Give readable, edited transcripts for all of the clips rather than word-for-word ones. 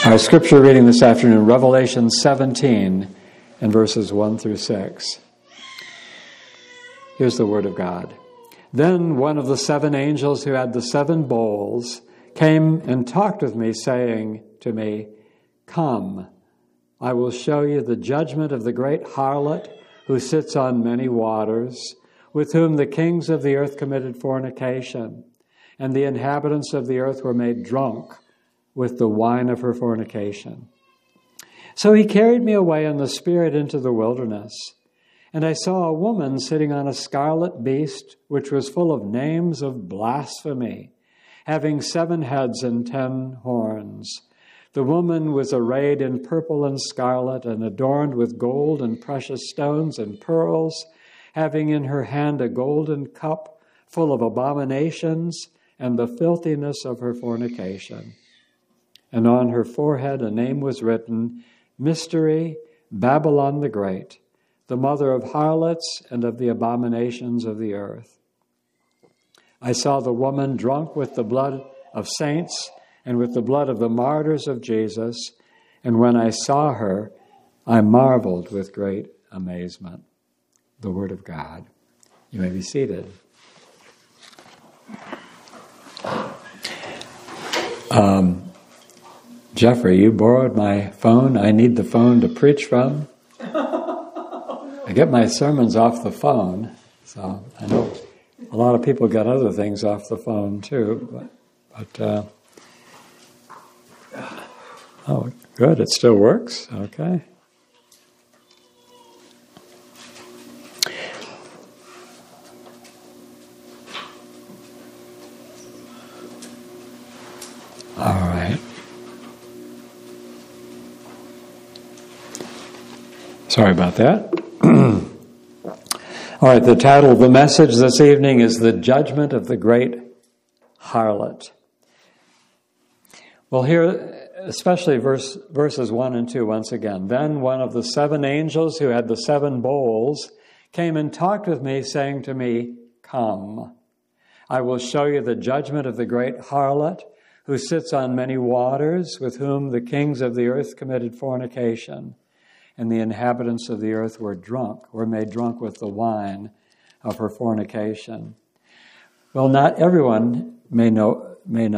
Our scripture reading this afternoon, Revelation 17 and verses 1 through 6. Here's the word of God. Then one of the seven angels who had the seven bowls came and talked with me, saying to me, "Come, I will show you the judgment of the great harlot who sits on many waters, with whom the kings of the earth committed fornication, and the inhabitants of the earth were made drunk with the wine of her fornication." So he carried me away in the Spirit into the wilderness, and I saw a woman sitting on a scarlet beast, which was full of names of blasphemy, having 7 heads and 10 horns. The woman was arrayed in purple and scarlet, and adorned with gold and precious stones and pearls, having in her hand a golden cup full of abominations and the filthiness of her fornication. And on her forehead a name was written, Mystery, Babylon the Great, the mother of harlots and of the abominations of the earth. I saw the woman drunk with the blood of saints and with the blood of the martyrs of Jesus, and when I saw her, I marveled with great amazement. The word of God. You may be seated. Jeffrey, you borrowed my phone. I need the phone to preach from. I get my sermons off the phone, so I know a lot of people get other things off the phone too. But oh, good, it still works. Okay. All right. Sorry about that. All right, the title of the message this evening is The Judgment of the Great Harlot. Well, here, especially verses 1 and 2, once again. Then one of the 7 angels who had the 7 bowls came and talked with me, saying to me, "Come, I will show you the judgment of the great harlot, who sits on many waters, with whom the kings of the earth committed fornication, and the inhabitants of the earth were made drunk with the wine of her fornication." Well, not everyone may know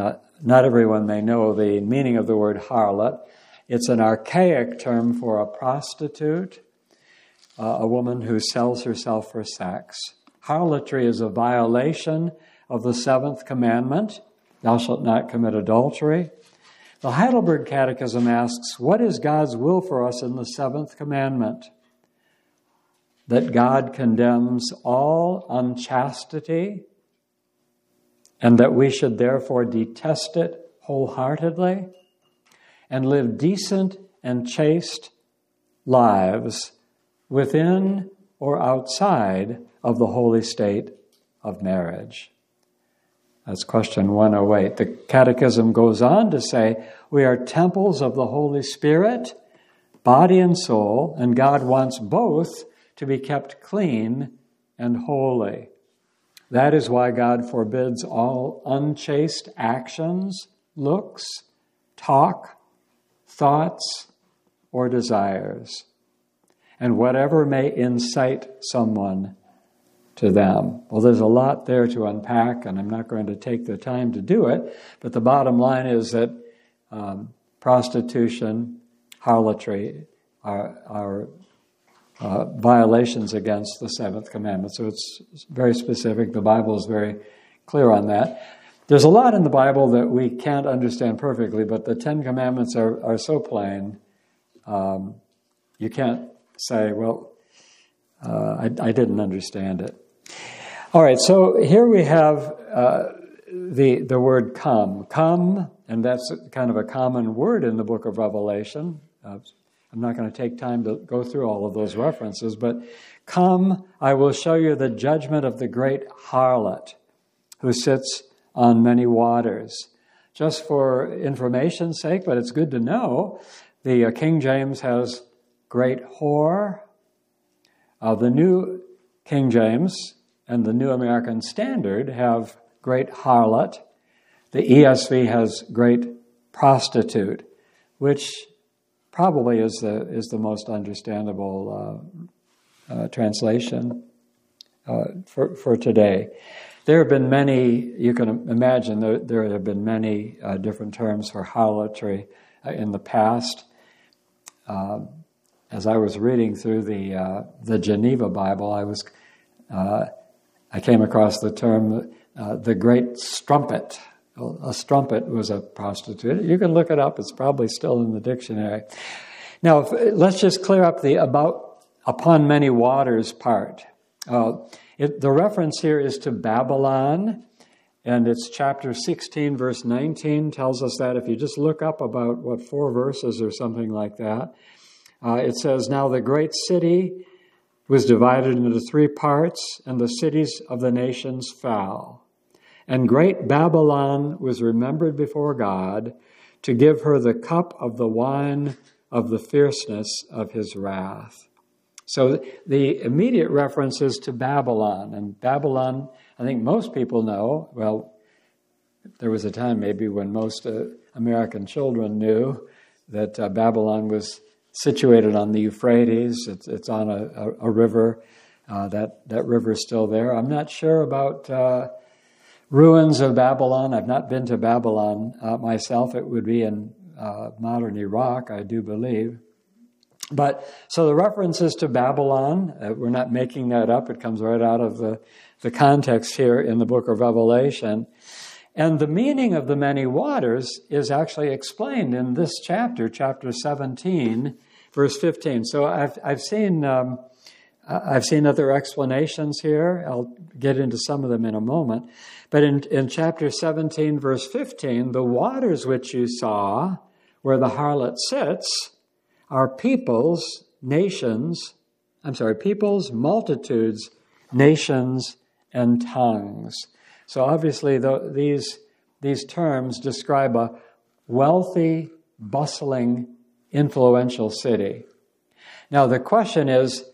the meaning of the word harlot. It's an archaic term for a prostitute, a woman who sells herself for sex. Harlotry is a violation of the 7th commandment, "Thou shalt not commit adultery." The Heidelberg Catechism asks, what is God's will for us in the 7th commandment? That God condemns all unchastity, and that we should therefore detest it wholeheartedly, and live decent and chaste lives within or outside of the holy state of marriage. That's question 108. The Catechism goes on to say, we are temples of the Holy Spirit, body and soul, and God wants both to be kept clean and holy. That is why God forbids all unchaste actions, looks, talk, thoughts, or desires, and whatever may incite someone to them. Well, there's a lot there to unpack, and I'm not going to take the time to do it, but the bottom line is that prostitution, harlotry are violations against the 7th commandment. So it's very specific. The Bible is very clear on that. There's a lot in the Bible that we can't understand perfectly, but the 10 commandments are so plain, you can't say, well, I didn't understand it. All right, so here we have the word come. Come, and that's kind of a common word in the book of Revelation. I'm not going to take time to go through all of those references, but come, I will show you the judgment of the great harlot who sits on many waters. Just for information's sake, but it's good to know, the King James has great whore. The New King James and the New American Standard have great harlot. The ESV has great prostitute, which probably is the most understandable translation for today. There have been many, you can imagine, there have been many different terms for harlotry in the past. As I was reading through the Geneva Bible, I came across the term the great strumpet. A strumpet was a prostitute. You can look it up. It's probably still in the dictionary. Now, let's just clear up the about upon many waters part. The reference here is to Babylon, and it's chapter 16, verse 19 tells us that. If you just look up about, 4 verses or something like that, it says, "Now the great city was divided into 3 parts, and the cities of the nations fell. And great Babylon was remembered before God to give her the cup of the wine of the fierceness of his wrath." So the immediate reference is to Babylon. And Babylon, I think most people know, well, there was a time maybe when most American children knew that Babylon was situated on the Euphrates. It's on a river. That river is still there. I'm not sure about ruins of Babylon. I've not been to Babylon myself. It would be in modern Iraq, I do believe. But so the reference is to Babylon. We're not making that up. It comes right out of the context here in the book of Revelation. And the meaning of the many waters is actually explained in this chapter 17, verse 15. So I've seen other explanations here. I'll get into some of them in a moment. But in chapter 17, verse 15, the waters which you saw, where the harlot sits, are peoples, multitudes, nations, and tongues. So obviously these terms describe a wealthy, bustling, influential city. Now the question is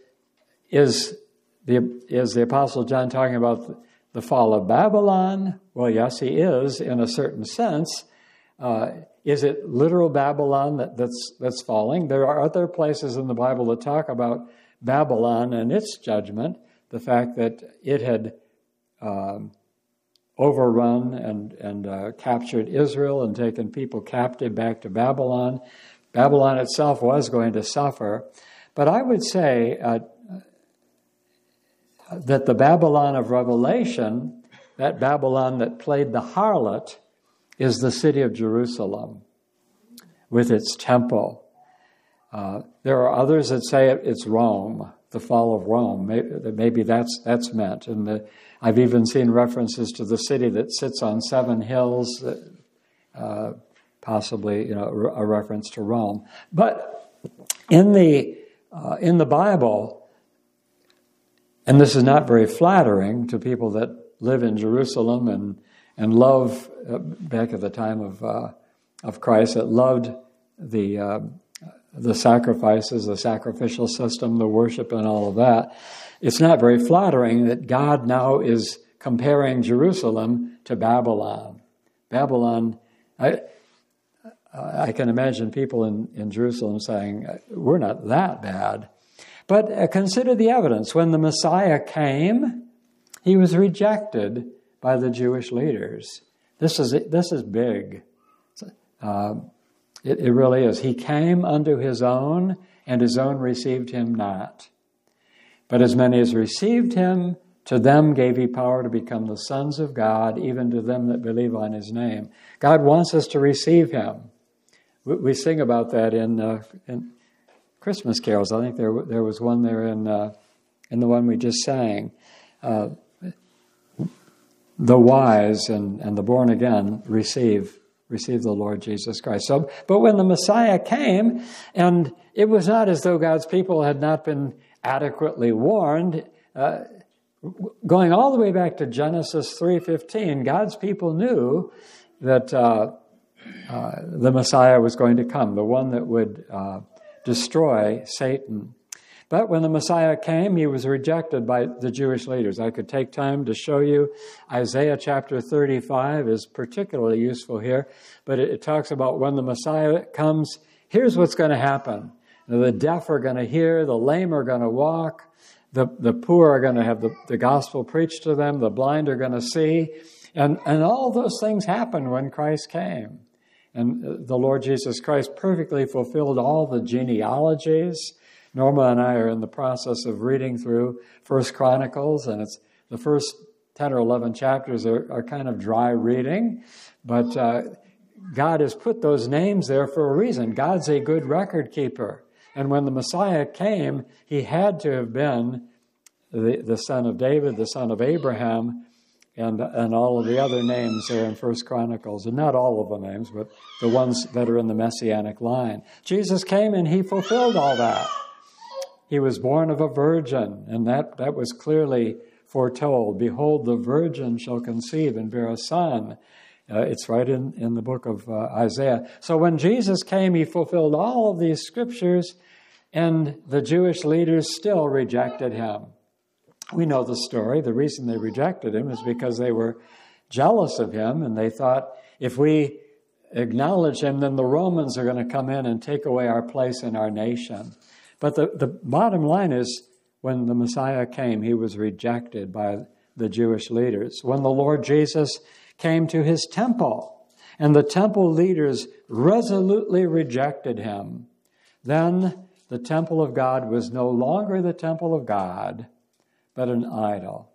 the Apostle John talking about the fall of Babylon? Well, yes, he is in a certain sense. Is it literal Babylon that's falling? There are other places in the Bible that talk about Babylon and its judgment, the fact that it had overrun and captured Israel and taken people captive back to Babylon. Babylon itself was going to suffer. But I would say that the Babylon of Revelation, that Babylon that played the harlot, is the city of Jerusalem with its temple. There are others that say it's Rome, the fall of Rome. Maybe that's meant. And I've even seen references to the city that sits on 7 hills, possibly a reference to Rome. But in the Bible, and this is not very flattering to people that live in Jerusalem and love, back at the time of Christ, that loved the sacrifices, the sacrificial system, the worship, and all of that. It's not very flattering that God now is comparing Jerusalem to Babylon. Babylon, I can imagine people in Jerusalem saying, we're not that bad. But consider the evidence. When the Messiah came, he was rejected by the Jewish leaders. This is big. It really is. He came unto his own, and his own received him not. But as many as received him, to them gave he power to become the sons of God, even to them that believe on his name. God wants us to receive him. We sing about that in Christmas carols. I think there was one there in the one we just sang. The wise and the born again receive the Lord Jesus Christ. So, but when the Messiah came, and it was not as though God's people had not been adequately warned. Going all the way back to Genesis 3:15, God's people knew that the Messiah was going to come, the one that would destroy Satan. But when the Messiah came, he was rejected by the Jewish leaders. I could take time to show you. Isaiah chapter 35 is particularly useful here, but it talks about when the Messiah comes, here's what's going to happen. The deaf are going to hear, the lame are going to walk, the poor are going to have the gospel preached to them, the blind are going to see. And all those things happened when Christ came. And the Lord Jesus Christ perfectly fulfilled all the genealogies. Norma and I are in the process of reading through 1 Chronicles, and it's the first 10 or 11 chapters are kind of dry reading. But God has put those names there for a reason. God's a good record keeper. And when the Messiah came, he had to have been the son of David, the son of Abraham, and all of the other names there in 1 Chronicles. And not all of the names, but the ones that are in the Messianic line. Jesus came and he fulfilled all that. He was born of a virgin, and that was clearly foretold. Behold, the virgin shall conceive and bear a son. It's right in the book of Isaiah. So when Jesus came, he fulfilled all of these scriptures, and the Jewish leaders still rejected him. We know the story. The reason they rejected him is because they were jealous of him, and they thought, if we acknowledge him, then the Romans are going to come in and take away our place in our nation. But the bottom line is, when the Messiah came, he was rejected by the Jewish leaders. When the Lord Jesus came to his temple, and the temple leaders resolutely rejected him, then the temple of God was no longer the temple of God, but an idol.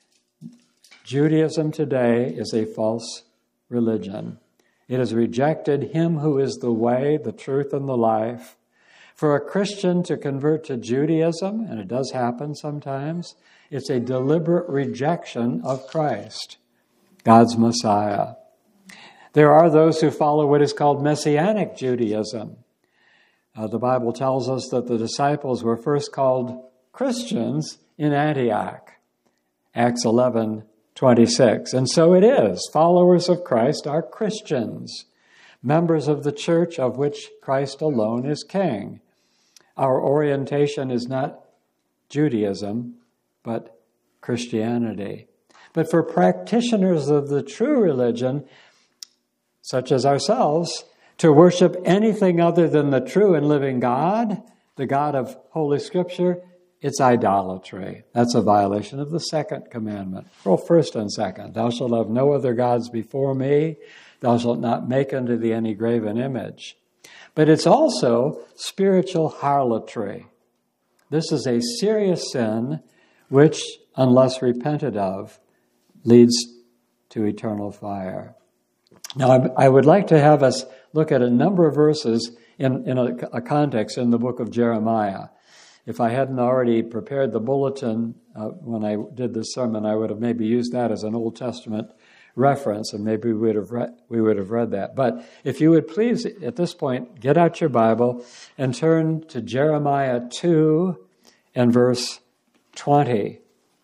Judaism today is a false religion. It has rejected him who is the way, the truth, and the life. For a Christian to convert to Judaism, and it does happen sometimes, it's a deliberate rejection of Christ, God's Messiah. There are those who follow what is called Messianic Judaism. The Bible tells us that the disciples were first called Christians in Antioch, Acts 11:26. And so it is. Followers of Christ are Christians, members of the church of which Christ alone is king. Our orientation is not Judaism, but Christianity. But for practitioners of the true religion, such as ourselves, to worship anything other than the true and living God, the God of Holy Scripture, it's idolatry. That's a violation of the second commandment. Well, first and second. Thou shalt have no other gods before me. Thou shalt not make unto thee any graven image. But it's also spiritual harlotry. This is a serious sin which, unless repented of, leads to eternal fire. Now, I would like to have us look at a number of verses in a context in the book of Jeremiah. If I hadn't already prepared the bulletin when I did this sermon, I would have maybe used that as an Old Testament reference, and maybe we would have read that. But if you would please, at this point, get out your Bible and turn to Jeremiah 2 and verse 20.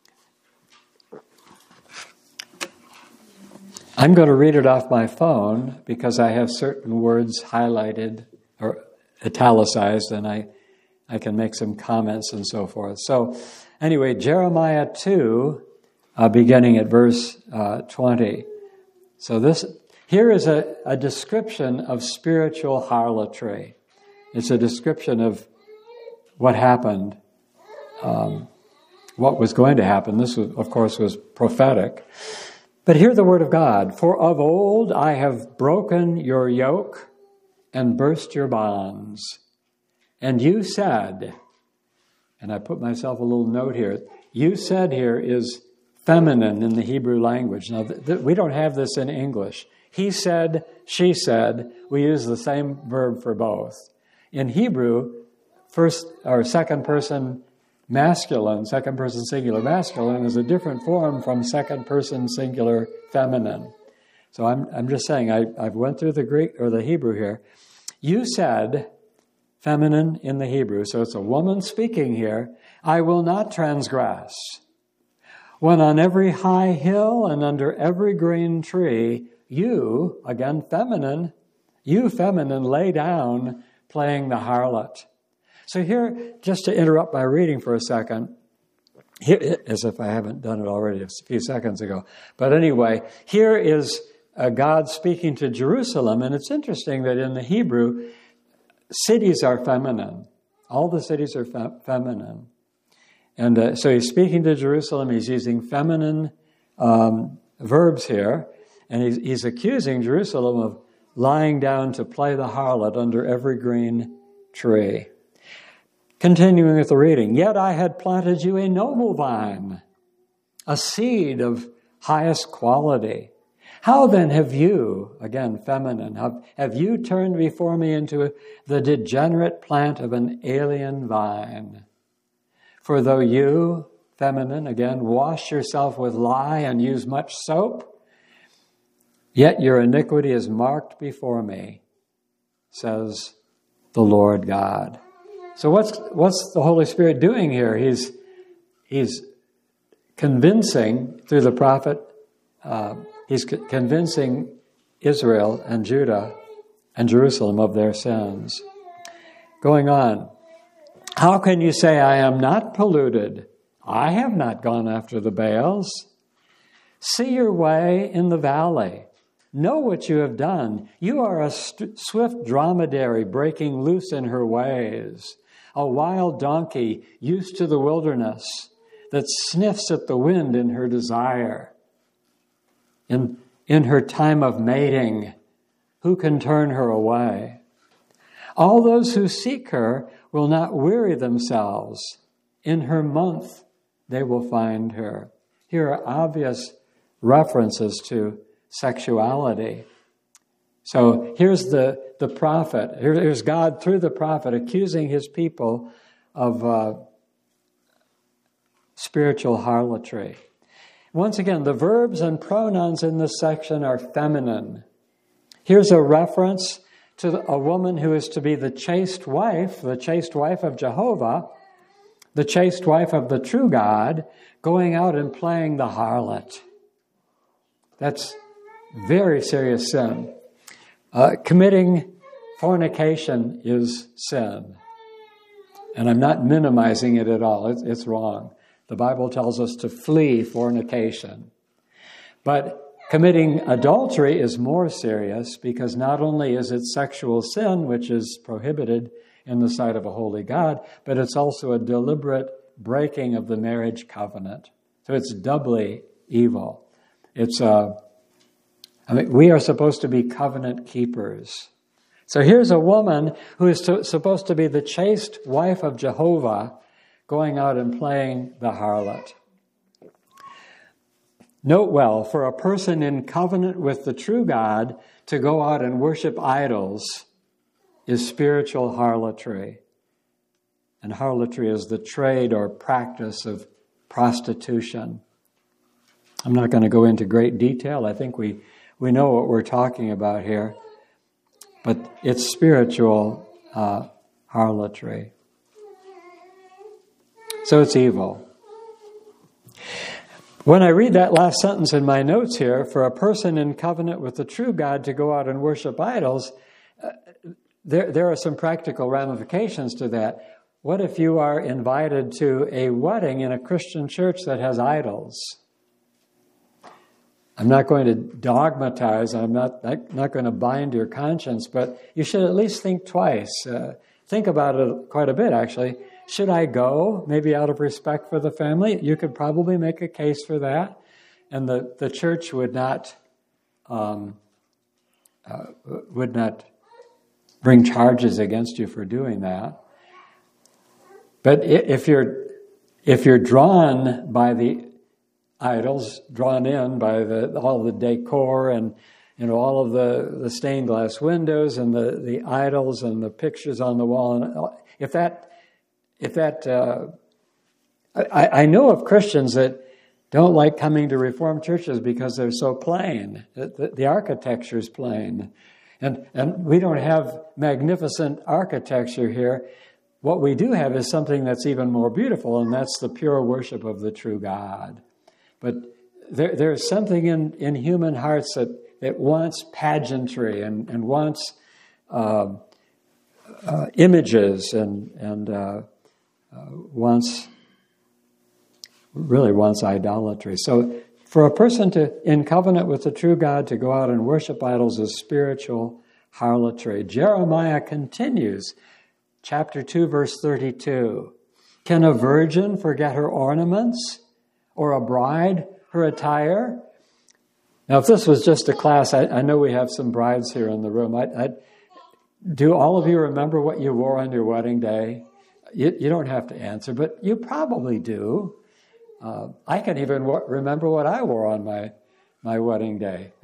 I'm going to read it off my phone because I have certain words highlighted or italicized, and I can make some comments and so forth. So anyway, Jeremiah 2, beginning at verse 20. So here is a description of spiritual harlotry. It's a description of what happened, what was going to happen. This, of course, was prophetic. But hear the word of God. For of old I have broken your yoke and burst your bonds. And you said, and I put myself a little note here, you said here is feminine in the Hebrew language. Now, we don't have this in English. He said, she said, we use the same verb for both. In Hebrew, first or second person masculine, second person singular masculine is a different form from second person singular feminine. So I'm just saying, I've went through the Greek or the Hebrew here. You said, feminine in the Hebrew, so it's a woman speaking here, I will not transgress. When on every high hill and under every green tree, you, again feminine, lay down playing the harlot. So here, just to interrupt my reading for a second, here, as if I haven't done it already a few seconds ago. But anyway, here is God speaking to Jerusalem, and it's interesting that in the Hebrew, cities are feminine. All the cities are feminine. And so he's speaking to Jerusalem. He's using feminine verbs here. And he's accusing Jerusalem of lying down to play the harlot under every green tree. Continuing with the reading. Yet I had planted you a noble vine, a seed of highest quality. How then have you, again feminine, have you turned before me into the degenerate plant of an alien vine? For though you, feminine, again, wash yourself with lye and use much soap, yet your iniquity is marked before me, says the Lord God. So what's the Holy Spirit doing here? He's convincing through the prophet. He's convincing Israel and Judah and Jerusalem of their sins. Going on, how can you say I am not polluted? I have not gone after the Baals. See your way in the valley. Know what you have done. You are a swift dromedary breaking loose in her ways, a wild donkey used to the wilderness that sniffs at the wind in her desire. In her time of mating, who can turn her away? All those who seek her will not weary themselves. In her month, they will find her. Here are obvious references to sexuality. So here's the prophet. Here's God through the prophet accusing his people of spiritual harlotry. Once again, the verbs and pronouns in this section are feminine. Here's a reference to a woman who is to be the chaste wife of Jehovah, the chaste wife of the true God, going out and playing the harlot. That's very serious sin. Committing fornication is sin. And I'm not minimizing it at all. It's wrong. The Bible tells us to flee fornication. But committing adultery is more serious because not only is it sexual sin, which is prohibited in the sight of a holy God, but it's also a deliberate breaking of the marriage covenant. So it's doubly evil. We are supposed to be covenant keepers. So here's a woman who is supposed to be the chaste wife of Jehovah, going out and playing the harlot. Note well, for a person in covenant with the true God to go out and worship idols is spiritual harlotry. And harlotry is the trade or practice of prostitution. I'm not going to go into great detail. I think we know what we're talking about here. But it's spiritual harlotry. So it's evil. When I read that last sentence in my notes here, for a person in covenant with the true God to go out and worship idols, there are some practical ramifications to that. What if you are invited to a wedding in a Christian church that has idols? I'm not going to dogmatize, I'm not going to bind your conscience, but you should at least think twice. Think about it quite a bit, actually. Should I go? Maybe out of respect for the family. You could probably make a case for that. And the church would not bring charges against you for doing that. But if you're drawn by the idols, drawn in by all the decor and all of the stained glass windows and the idols and the pictures on the wall, and I know of Christians that don't like coming to Reformed churches because they're so plain. The architecture is plain. And we don't have magnificent architecture here. What we do have is something that's even more beautiful, and that's the pure worship of the true God. But there's something in human hearts that wants pageantry and wants images and wants idolatry. So for a person in covenant with the true God to go out and worship idols is spiritual harlotry. Jeremiah continues, chapter 2, verse 32. Can a virgin forget her ornaments, or a bride her attire? Now, if this was just a class, I know we have some brides here in the room. Do all of you remember what you wore on your wedding day? You don't have to answer, but you probably do. I can even remember what I wore on my wedding day.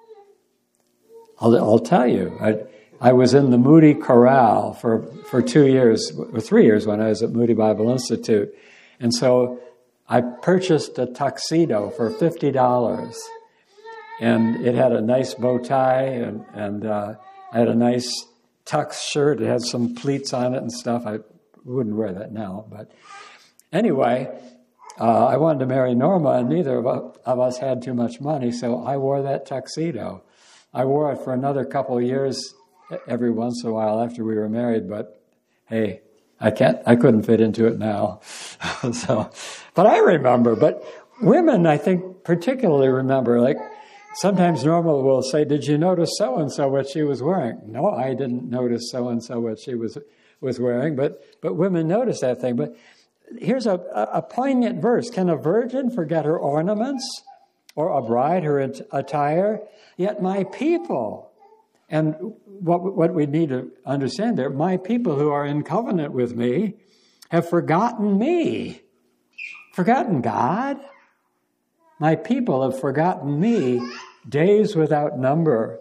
I'll tell you. I was in the Moody Chorale for 2 years, or 3 years when I was at Moody Bible Institute. And so I purchased a tuxedo for $50. And it had a nice bow tie, and I had a nice tux shirt. It had some pleats on it and stuff. I wouldn't wear that now. But anyway, I wanted to marry Norma, and neither of us had too much money, so I wore that tuxedo. I wore it for another couple of years every once in a while after we were married, but hey, I couldn't fit into it now. But I remember. But women, I think, particularly remember, like, sometimes Norma will say, "Did you notice so-and-so what she was wearing?" No, I didn't notice so-and-so what she was wearing, but women notice that thing. But here's a poignant verse. Can a virgin forget her ornaments, or a bride her attire? Yet my people, and what we need to understand there, my people who are in covenant with me have forgotten me. Forgotten God? My people have forgotten me days without number.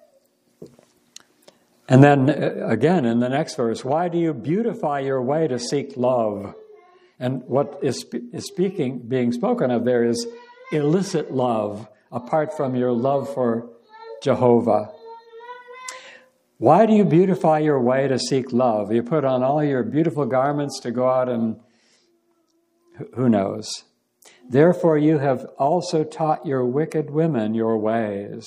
And then again in the next verse, why do you beautify your way to seek love? And what is being spoken of there is illicit love, apart from your love for Jehovah. Why do you beautify your way to seek love? You put on all your beautiful garments to go out and who knows? Therefore you have also taught your wicked women your ways.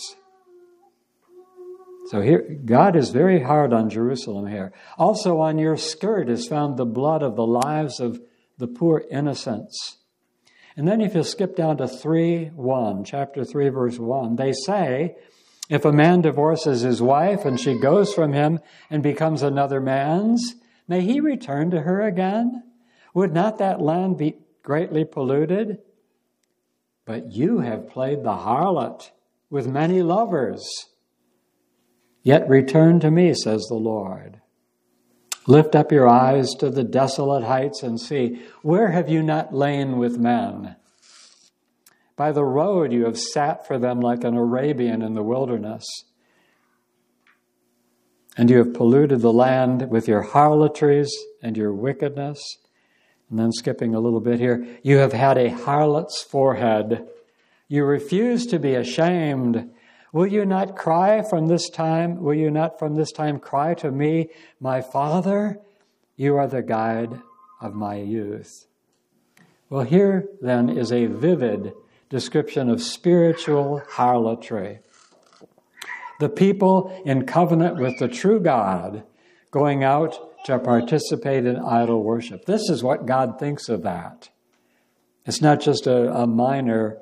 So here, God is very hard on Jerusalem here. Also on your skirt is found the blood of the lives of the poor innocents. And then if you skip down to 3:1, chapter 3, verse 1, they say, if a man divorces his wife and she goes from him and becomes another man's, may he return to her again? Would not that land be greatly polluted? But you have played the harlot with many lovers. Yet return to me, says the Lord. Lift up your eyes to the desolate heights and see, where have you not lain with men? By the road you have sat for them like an Arabian in the wilderness. And you have polluted the land with your harlotries and your wickedness. And then skipping a little bit here, you have had a harlot's forehead. You refuse to be ashamed. Will you not cry from this time? Will you not from this time cry to me, my Father? You are the guide of my youth. Well, here then is a vivid description of spiritual harlotry. The people in covenant with the true God going out to participate in idol worship. This is what God thinks of that. It's not just a minor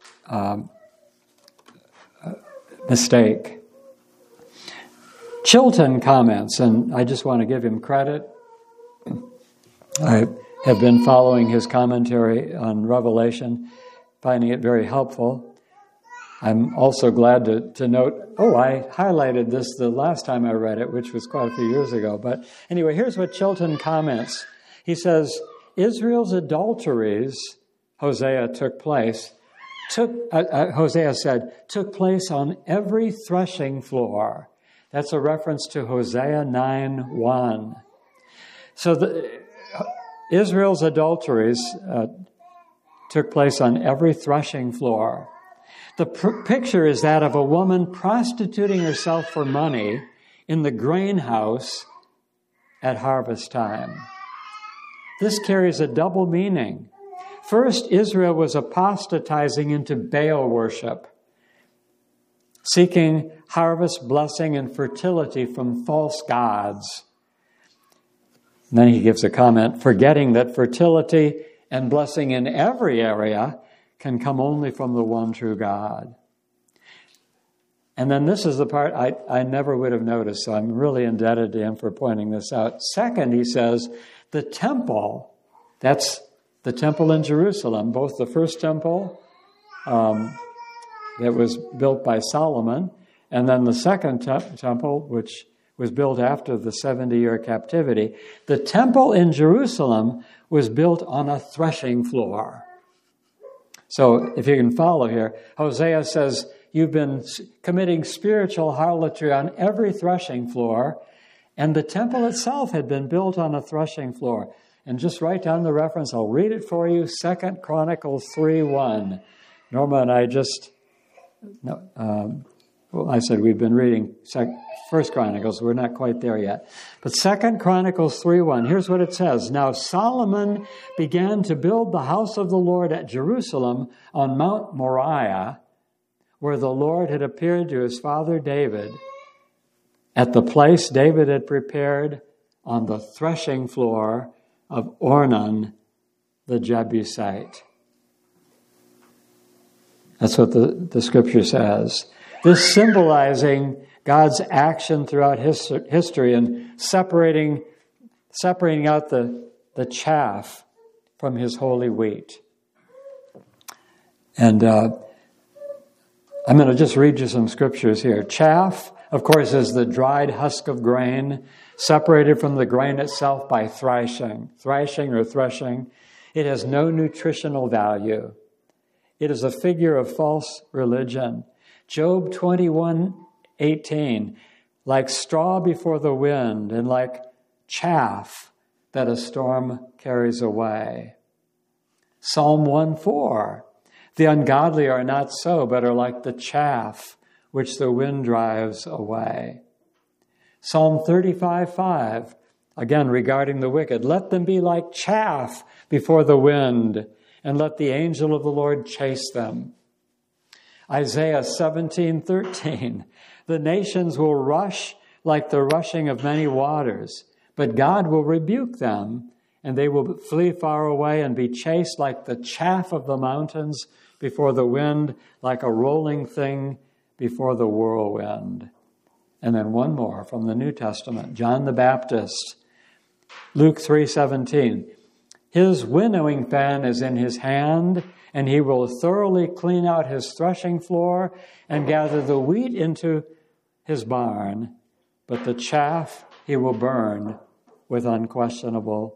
mistake. Chilton comments, and I just want to give him credit. I have been following his commentary on Revelation, finding it very helpful. I'm also glad to note, I highlighted this the last time I read it, which was quite a few years ago. But anyway, here's what Chilton comments. He says, Israel's adulteries, Hosea said, took place on every threshing floor. That's a reference to Hosea 9:1. So Israel's adulteries took place on every threshing floor. The picture is that of a woman prostituting herself for money in the grain house at harvest time. This carries a double meaning. First, Israel was apostatizing into Baal worship, seeking harvest, blessing, and fertility from false gods. And then he gives a comment, forgetting that fertility and blessing in every area can come only from the one true God. And then this is the part I never would have noticed, so I'm really indebted to him for pointing this out. Second, he says, the temple, that's the temple in Jerusalem, both the first temple that was built by Solomon, and then the second temple, which was built after the 70-year captivity. The temple in Jerusalem was built on a threshing floor. So if you can follow here, Hosea says, you've been committing spiritual harlotry on every threshing floor, and the temple itself had been built on a threshing floor. And just write down the reference. I'll read it for you. 2 Chronicles 3:1. Norma and I just... I said we've been reading 1 Chronicles. We're not quite there yet. But 2 Chronicles 3:1, here's what it says. Now Solomon began to build the house of the Lord at Jerusalem on Mount Moriah, where the Lord had appeared to his father David, at the place David had prepared on the threshing floor of Ornan the Jebusite. That's what the scripture says. This symbolizing God's action throughout history and separating out the chaff from his holy wheat. And I'm going to just read you some scriptures here. Chaff, of course, is the dried husk of grain, separated from the grain itself by threshing. It has no nutritional value. It is a figure of false religion. Job 21:18, like straw before the wind and like chaff that a storm carries away. Psalm 1:4, the ungodly are not so, but are like the chaff which the wind drives away. Psalm 35:5, again regarding the wicked, let them be like chaff before the wind, and let the angel of the Lord chase them. Isaiah 17:13, the nations will rush like the rushing of many waters, but God will rebuke them, and they will flee far away and be chased like the chaff of the mountains before the wind, like a rolling thing before the whirlwind. And then one more from the New Testament, John the Baptist, Luke 3:17. His winnowing fan is in his hand, and he will thoroughly clean out his threshing floor and gather the wheat into his barn, but the chaff he will burn with unquenchable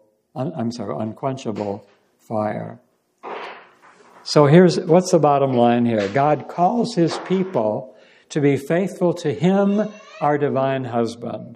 fire. So what's the bottom line here? God calls his people to be faithful to him, our divine husband,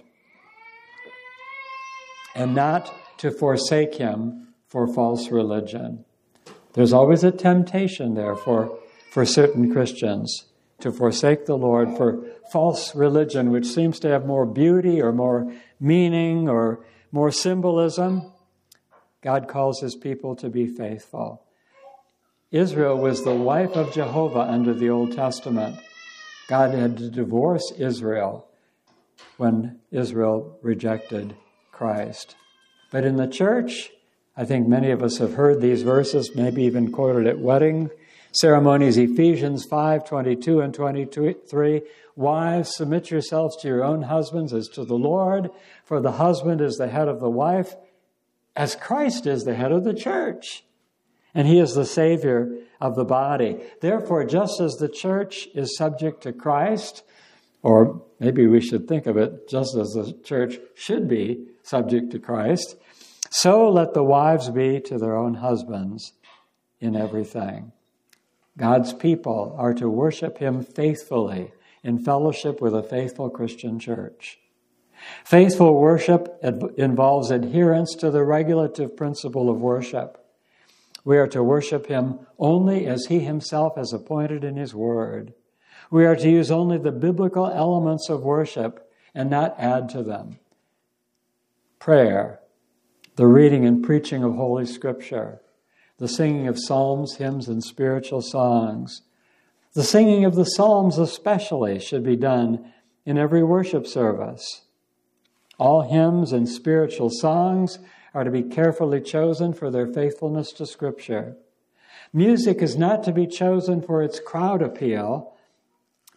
and not to forsake him for false religion. There's always a temptation there for certain Christians to forsake the Lord for false religion, which seems to have more beauty or more meaning or more symbolism. God calls his people to be faithful. Israel was the wife of Jehovah under the Old Testament. God had to divorce Israel when Israel rejected Christ. But in the church, I think many of us have heard these verses, maybe even quoted at wedding ceremonies. Ephesians 5:22 and 23. Wives, submit yourselves to your own husbands as to the Lord, for the husband is the head of the wife, as Christ is the head of the church. And he is the Savior of the body. Therefore, just as the church is subject to Christ, or maybe we should think of it just as the church should be subject to Christ, so let the wives be to their own husbands in everything. God's people are to worship him faithfully in fellowship with a faithful Christian church. Faithful worship involves adherence to the regulative principle of worship. We are to worship him only as he himself has appointed in his word. We are to use only the biblical elements of worship and not add to them. Prayer, the reading and preaching of Holy Scripture, the singing of psalms, hymns, and spiritual songs. The singing of the psalms especially should be done in every worship service. All hymns and spiritual songs are to be carefully chosen for their faithfulness to Scripture. Music is not to be chosen for its crowd appeal,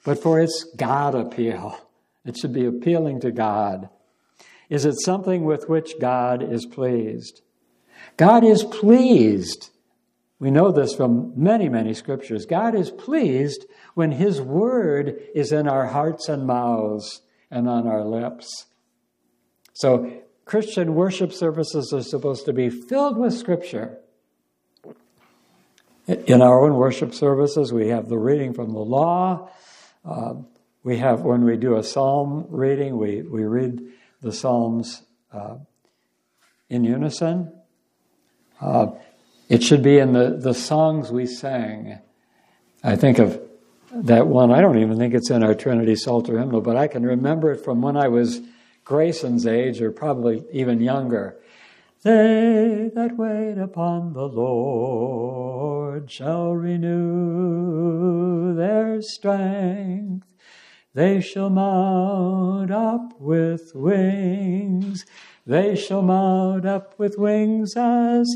but for its God appeal. It should be appealing to God. Is it something with which God is pleased? God is pleased. We know this from many, many scriptures. God is pleased when His word is in our hearts and mouths and on our lips. So Christian worship services are supposed to be filled with Scripture. In our own worship services, we have the reading from the law. We have, when we do a psalm reading, we read the psalms in unison. It should be in the songs we sang. I think of that one. I don't even think it's in our Trinity Psalter hymnal, but I can remember it from when I was Grayson's age, or probably even younger. They that wait upon the Lord shall renew their strength. They shall mount up with wings. They shall mount up with wings as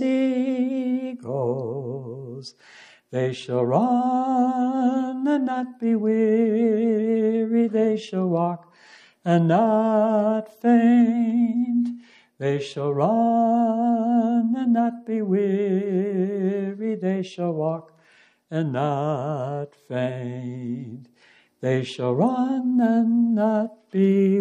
eagles. They shall run and not be weary. They shall walk and not faint. They shall run and not be weary. They shall walk and not faint. They shall run and not be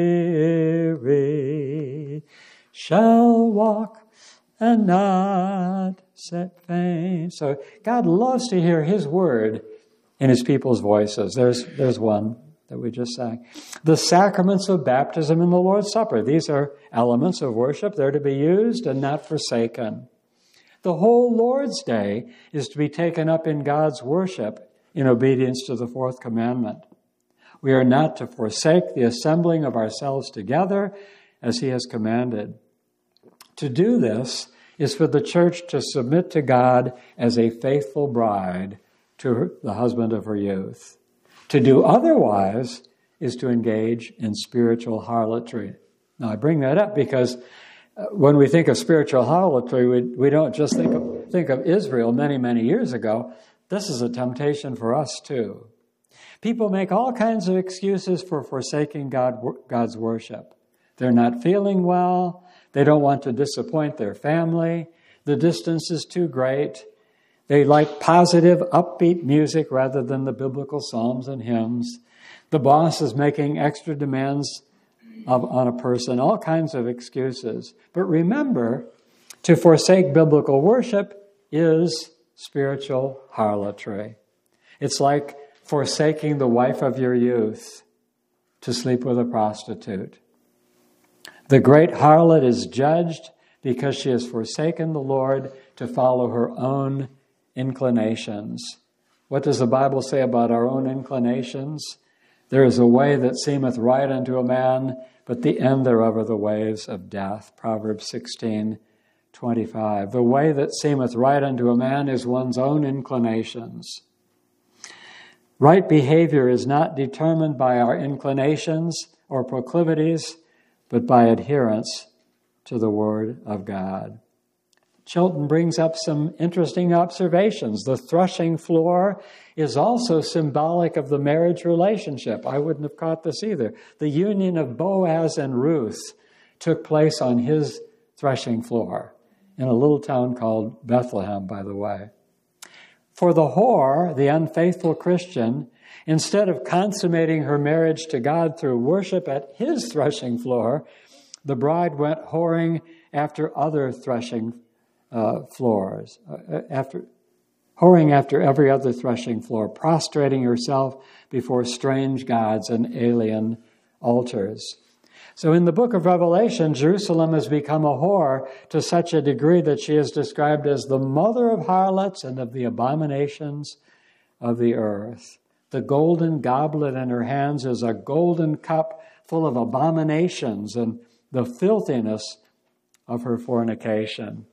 weary. Shall walk and not faint. So God loves to hear His word in His people's voices. There's one that we just sang. The sacraments of baptism and the Lord's Supper. These are elements of worship. They're to be used and not forsaken. The whole Lord's Day is to be taken up in God's worship in obedience to the fourth commandment. We are not to forsake the assembling of ourselves together as He has commanded. To do this is for the church to submit to God as a faithful bride to the husband of her youth. To do otherwise is to engage in spiritual harlotry. Now, I bring that up because when we think of spiritual harlotry, we don't just think of Israel many, many years ago. This is a temptation for us too. People make all kinds of excuses for forsaking God's worship. They're not feeling well. They don't want to disappoint their family. The distance is too great. They like positive, upbeat music rather than the biblical psalms and hymns. The boss is making extra demands on a person, all kinds of excuses. But remember, to forsake biblical worship is spiritual harlotry. It's like forsaking the wife of your youth to sleep with a prostitute. The great harlot is judged because she has forsaken the Lord to follow her own inclinations. What does the Bible say about our own inclinations? There is a way that seemeth right unto a man, but the end thereof are the ways of death. Proverbs 16:25. The way that seemeth right unto a man is one's own inclinations. Right behavior is not determined by our inclinations or proclivities, but by adherence to the Word of God. Chilton brings up some interesting observations. The threshing floor is also symbolic of the marriage relationship. I wouldn't have caught this either. The union of Boaz and Ruth took place on his threshing floor in a little town called Bethlehem, by the way. For the whore, the unfaithful Christian, instead of consummating her marriage to God through worship at his threshing floor, the bride went whoring after other threshing floors, whoring after every other threshing floor, prostrating herself before strange gods and alien altars. So in the book of Revelation, Jerusalem has become a whore to such a degree that she is described as the mother of harlots and of the abominations of the earth. The golden goblet in her hands is a golden cup full of abominations and the filthiness of her fornication.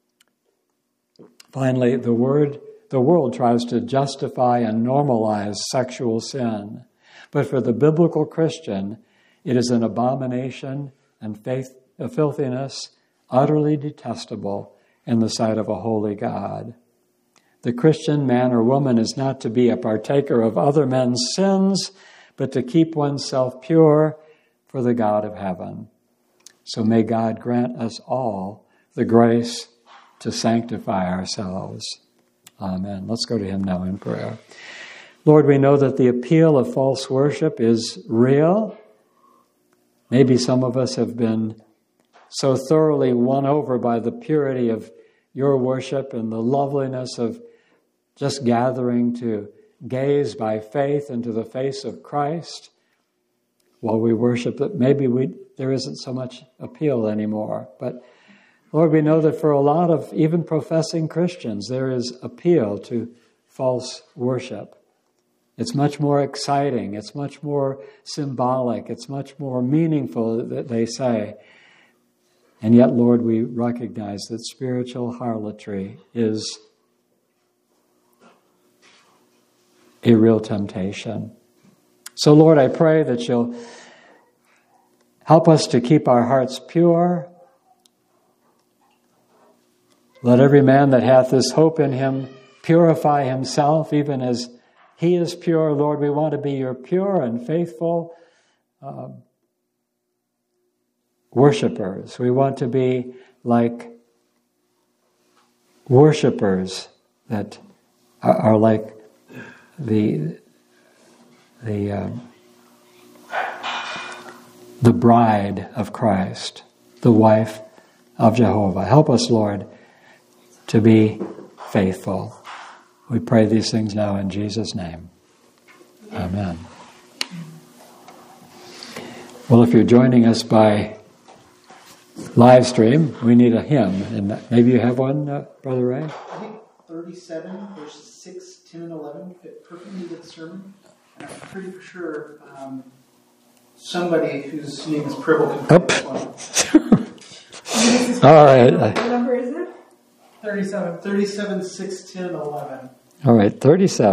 Finally, the world tries to justify and normalize sexual sin. But for the biblical Christian, it is an abomination and a filthiness utterly detestable in the sight of a holy God. The Christian man or woman is not to be a partaker of other men's sins, but to keep oneself pure for the God of heaven. So may God grant us all the grace to sanctify ourselves. Amen. Let's go to him now in prayer. Lord, we know that the appeal of false worship is real. Maybe some of us have been so thoroughly won over by the purity of your worship and the loveliness of just gathering to gaze by faith into the face of Christ while we worship, that maybe there isn't so much appeal anymore. But Lord, we know that for a lot of even professing Christians, there is appeal to false worship. It's much more exciting. It's much more symbolic. It's much more meaningful, that they say. And yet, Lord, we recognize that spiritual harlotry is a real temptation. So, Lord, I pray that you'll help us to keep our hearts pure. Let every man that hath this hope in him purify himself, even as he is pure. Lord, we want to be your pure and faithful worshipers. We want to be like worshipers that are like the bride of Christ, the wife of Jehovah. Help us, Lord, to be faithful. We pray these things now in Jesus' name. Amen. Well, if you're joining us by live stream, we need a hymn. And maybe you have one, Brother Ray? I think 37, verses 6, 10, and 11 fit perfectly with the sermon. And I'm pretty sure somebody whose name is Pribble can this one. All right. What number is it? 37, 6, 10, and 11. All right, 37.